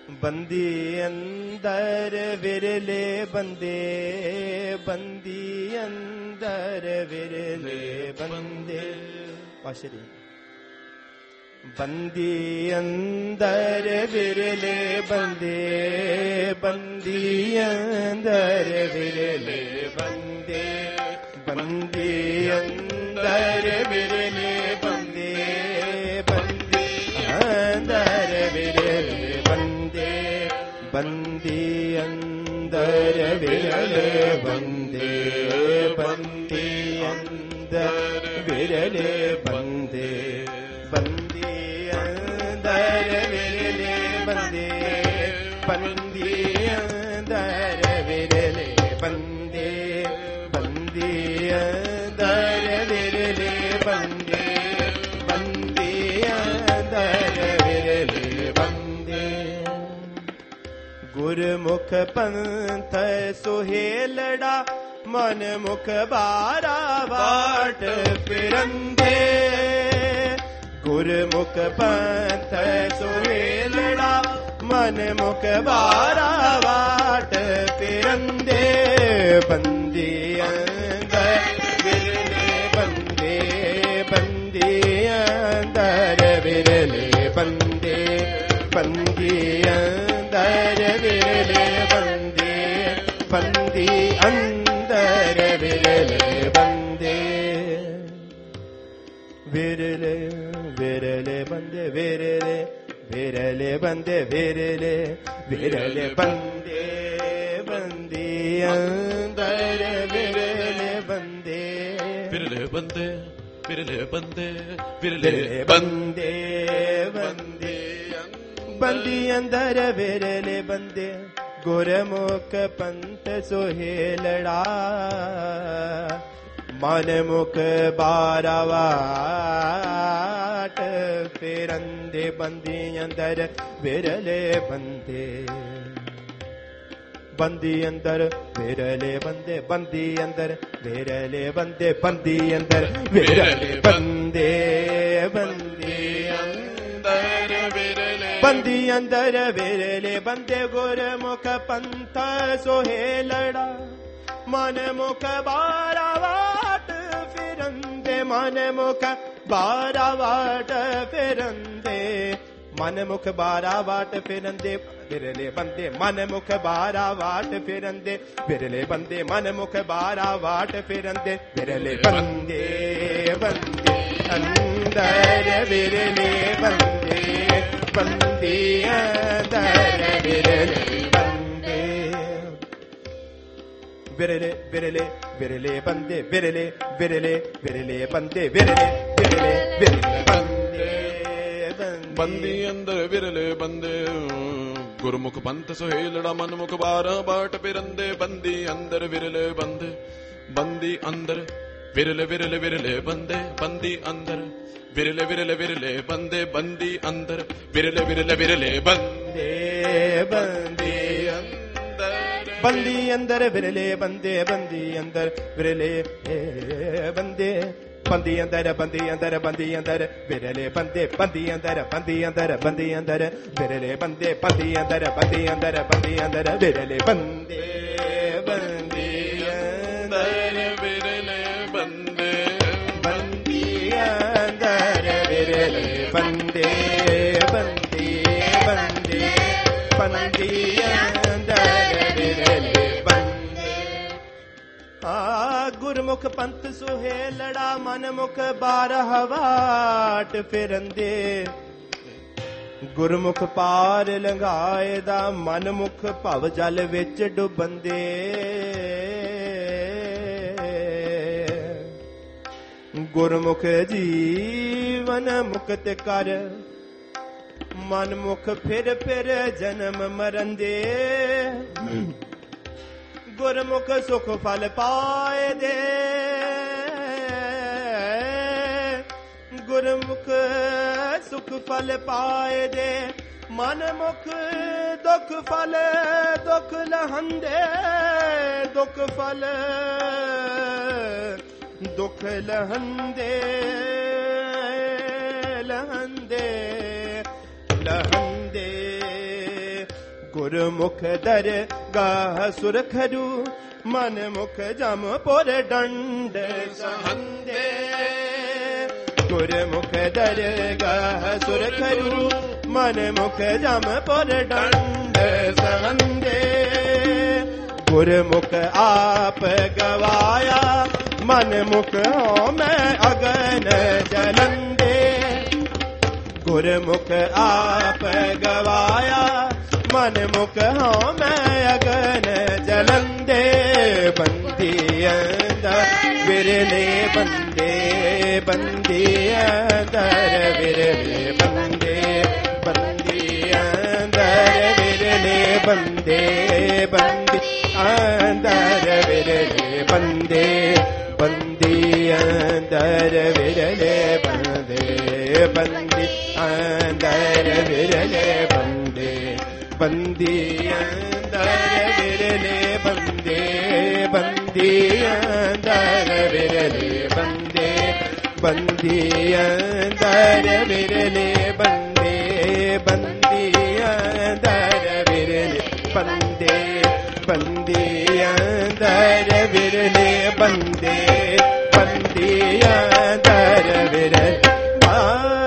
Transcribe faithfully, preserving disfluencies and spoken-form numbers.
ਬੰਦੀ ਅੰਦਰ ਵਿਰਲੇ ਬੰਦੇ, ਬੰਦੀ ਅੰਦਰ ਵਿਰਲੇ ਬੰਦੇ। ਪਾਸ਼ਰੀ ਬੰਦੀ ਅੰਦਰ ਵਿਰਲੇ ਬੰਦੇ, ਬੰਦੀ ਅੰਦਰ ਵਿਰਲੇ ਬੰਦੇ, ਬੰਦੀ ਅੰਦਰ ਵਿਰਲੇ ਬੰਦੇ, ਬੰਦੀ ਅੰਦਰ ਵਿਰਲੇ ਬੰਦੇ, ਬੰਦੀ ਅੰਦਰ ਵਿਰਲੇ ਬੰਦੇ, ਬੰਦੀ ਅੰਦਰ ਵਿਰਲੇ ਬੰਦੇ, ਬੰਦੀ ਅੰਦਰ ਵਿਰਲੇ ਬੰਦੇ, ਬੰਦੀ ਅੰਦਰ ਵਿਰਲੇ ਬੰਦੇ, ਬੰਦੀ ਅੰਦਰ ਵਿਰਲੇ ਬੰਦੇ, ਬੰਦੀ ਅੰਦਰ ਵਿਰਲੇ ਬੰਦੇ। ਗੁਰਮੁਖ ਪੰਥ ਸੁਹੇਲੜਾ, ਮਨ ਮੁਖ ਬਾਰਾ ਬਾਟ ਫਿਰੰਦੇ, ਗੁਰਮੁਖ ਪੰਥ ਸੁਹੇਲੜਾ, ਮਨ ਮੁਖ ਬਾਰਾ ਬਾਟ ਫਿਰੰਦੇ, ਬੰਦੀ ਅੰਦਰ ਵਿਰਲੇ ਬੰਦੇ, ਬੰਦੀ ਅੰਦਰ ਵਿਰਲੇ ਬੰਦੇ, ਬੰਦੀ ਅੰਦਰ ਵਿਰਲੇ ਬੰਦੇ, ਬੰਦੀ ਅੰਦਰ ਵਿਰਲੇ ਬੰਦੇ। ਵਿਰਲੇ ਵਿਰਲੇ ਬੰਦੇ, ਵਿਰਲੇ ਵਿਰਲੇ ਬੰਦੇ, ਵਿਰਲੇ ਵਿਰਲੇ ਬੰਦੇ, ਬੰਦੀ ਅੰਦਰ ਵਿਰਲੇ ਬੰਦੇ, ਵਿਰਲੇ ਬੰਦੇ, ਵਿਰਲੇ ਬੰਦੇ, ਵਿਰਲੇ ਬੰਦੇ, ਬੰਦੇ ਬੰਦੀ ਅੰਦਰ ਵਿਰਲੇ ਬੰਦੇ। ਗੁਰਮੁਖ ਪੰਥ ਸੁਹੇਲੜਾ, ਮਨ ਮੁਖ ਬਾਰਾ ਵਾਟ ਫਿਰੰਦੇ, ਬੰਦੀ ਅੰਦਰ ਵਿਰਲੇ ਬੰਦੇ, ਬੰਦੀ ਅੰਦਰ ਵਿਰਲੇ ਬੰਦੇ, ਬੰਦੀ ਅੰਦਰ ਵਿਰਲੇ ਬੰਦੇ, ਬੰਦੀ ਅੰਦਰ ਵਿਰਲੇ ਬੰਦੇ, ਬੰਦੀ ਅੰਦਰ ਵਿਰਲੇ, ਬੰਦੀ ਅੰਦਰ ਵਿਰਲੇ ਬੰਦੇ। ਗੁਰਮੁਖ ਪੰਥ ਸੁਹੇਲੜਾ, ਮਨ ਮੁਖ ਬਾਰਾ ਵਾਟ ਫਿਰੰਦੇ, ਮਨ ਮੁਖ ਬਾਰਾ ਵਾਟ ਫਿਰੰਦੇ, ਮਨ ਮੁਖ ਬਾਰਾ ਵਾਟ ਫਿਰੰਦੇ, ਵਿਰਲੇ ਬੰਦੇ, ਮਨ ਮੁਖ ਬਾਰਾ ਵਾਟ ਫਿਰੰਦੇ, ਵਿਰਲੇ ਬੰਦੇ, ਮਨ ਮੁਖ ਬਾਰਾ ਵਾਟ ਫਿਰੰਦੇ, ਵਿਰਲੇ ਬੰਦੇ, ਬੰਦੇ ਅੰਦਰ ਵਿਰਲੇ ਬੰਦੇ, ਬੰਦੀ ਅੰਦਰ ਵਿਰਲੇ ਬੰਦੇ। ਵਿਰਲੇ ਵਿਰਲੇ ਵਿਰਲੇ ਬੰਦੇ, ਵਿਰਲੇ ਵਿਰਲੇ ਵਿਰਲੇ ਬੰਦੇ, ਵਿਰਲੇ ਵਿਰਲੇ ਵਿਰਲੇ ਬੰਦੇ, ਬੰਦੀ ਅੰਦਰ ਵਿਰਲੇ ਬੰਦੇ। ਗੁਰਮੁਖ ਪੰਥ ਸੁਹੇਲੜਾ, ਮਨ ਮੁਖ ਬਾਰਾ ਬਾਟ ਫਿਰੰਦੇ, ਬੰਦੀ ਅੰਦਰ ਵਿਰਲੇ ਬੰਦੇ, ਬੰਦੀ ਅੰਦਰ ਵਿਰਲੇ ਵਿਰਲੇ ਵਿਰਲੇ ਬੰਦੇ, ਬੰਦੀ ਅੰਦਰ ਵਿਰਲੇ ਵਿਰਲੇ ਵਿਰਲੇ ਬੰਦੇ, ਬੰਦੀ ਅੰਦਰ ਵਿਰਲੇ ਵਿਰਲੇ ਵਿਰਲੇ ਬੰਦੇ, ਬੰਦੀ ਬੰਦੀ ਅੰਦਰ ਵਿਰਲੇ ਬੰਦੇ, ਬੰਦੀ ਅੰਦਰ ਵਿਰਲੇ ਬੰਦੇ, ਬੰਦੀ ਅੰਦਰ, ਬੰਦੀ ਅੰਦਰ, ਬੰਦੀ ਅੰਦਰ ਵਿਰਲੇ ਬੰਦੇ, ਬੰਦੀ ਅੰਦਰ, ਬੰਦੀ ਅੰਦਰ, ਬੰਦੀ ਅੰਦਰ ਵਿਰਲੇ ਬੰਦੇ, ਬੰਦੀ ਅੰਦਰ, ਬੰਦੀ ਅੰਦਰ, ਬੰਦੀ ਅੰਦਰ ਵਿਰਲੇ ਬੰਦੇ, ਬੰਦੀ ਅੰਦਰ ਵਿਰਲੇ ਬੰਦੇ, ਬੰਦੀ ਅੰਦਰ ਵਿਰਲੇ ਬੰਦੇ, ਬੰਦੀ ਬੰਦੀ ਬੰਦੀ ਅੰਦਰ ਵਿਰਲੇ ਬੰਦੇ। ਆ ਗੁਰਮੁਖ ਪੰਥ ਸੁਹੇਲੜਾ, ਮਨ ਮੁਖ ਬਾਰਹ ਵਾਟ ਫਿਰੰਦੇ, ਗੁਰਮੁਖ ਪਾਰ ਲੰਘਾਏ ਦਾ, ਮਨ ਮੁਖ ਭਵ ਜਲ ਵਿੱਚ ਡੁੱਬੰਦੇ, ਗੁਰਮੁਖ ਜੀਵਨ ਮੁਕਤ ਕਰ, ਮਨ ਮੁਖ ਫਿਰ ਫਿਰ ਜਨਮ ਮਰੰਦੇ, ਗੁਰਮੁਖ ਸੁਖ ਫਲ ਪਾਏ ਦੇ, ਗੁਰਮੁਖ ਸੁਖ ਫਲ ਪਾਏ ਦੇ, ਮਨ ਮੁਖ ਦੁਖ ਫਲ ਦੁਖ ਲਹੰਦੇ, ਦੁਖ ਫਲ ਦੁਖ ਲਹੰਦੇ, ਲਹੰਦੇ ਲਹੰਦੇ ਗੁਰਮੁਖ ਦਰਗਾਹ ਸੁਰਖਰੂ ਮਨ ਮੁਖ ਜਮਪੁਰ ਡੰਡ ਸਹੰਦੇ ਗੁਰਮੁਖ ਦਰਗਾਹ ਸੁਰਖਰੂ ਮਨ ਮੁਖ ਜਮਪੁਰ ਡੰਡ ਸਹੰਦੇ ਗੁਰਮੁਖ ਆਪ ਗਵਾਇਆ ਮਨ ਮੁਖ ਹੋ ਮੈਂ ਅਗਨ ਜਲੰਦੇ ਗੁਰਮੁਖ ਆਪ ਗਵਾਇਆ ਮਨ ਮੁਖ ਹੋ ਮੈਂ ਅਗਨ ਜਲੰਦੇ ਬੰਦੀ ਅੰਦਰ ਵਿਰਲੇ ਬੰਦੇ ਬੰਦੀ ਅੰਦਰ ਵਿਰਲੇ ਬੰਦੇ ਬੰਦੀ ਅੰਦਰ ਵਿਰਲੇ ਬੰਦੇ ਬੰਦੀ ਅੰਦਰ ਵਿਰਲੇ ਬੰਦੇ ਬੰਦੀ ਅੰਦਰ ਵਿਰਲੇ ਬੰਦੇ ਬੰਦੀ ਅੰਦਰ ਵਿਰਲੇ ਬੰਦੇ ਬੰਦੀ ਅੰਦਰ ਵਿਰਲੇ ਬੰਦੇ ਬੰਦੀ ਅੰਦਰ ਵਿਰਲੇ ਬੰਦੇ ਬੰਦੀ ਅੰਦਰ ਵਿਰਲੇ ਬੰਦੇ ਬੰਦੀ ਅੰਦਰ ਵਿਰਲੇ ਬੰਦੇ ਬੰਦੀ ਅੰਦਰ ਵਿਰਲੇ ਬੰਦੇ ਬੰਦੀ ਅੰਦਰ ਵਿਰਲੇ